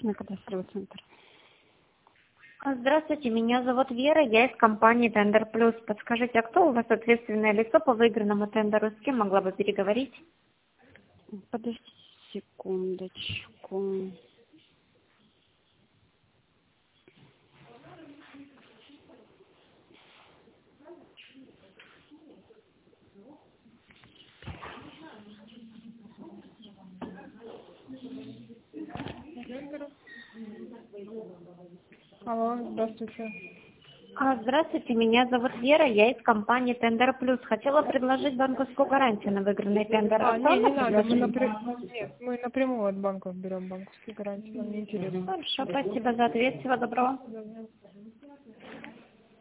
Красный кадастровый центр. Здравствуйте, меня зовут Вера, я из компании Тендер Плюс. Подскажите, а кто у вас ответственное лицо по выигранному тендеру? С кем могла бы переговорить? Подожди секундочку. Алло, здравствуйте. Здравствуйте, меня зовут Вера, я из компании Тендер Плюс. Хотела предложить банковскую гарантию на выигранный тендер. Не надо, Предложить? нет, мы напрямую от банков берем банковские гарантии, нам не интересно. Хорошо, спасибо за ответ, всего доброго. До свидания.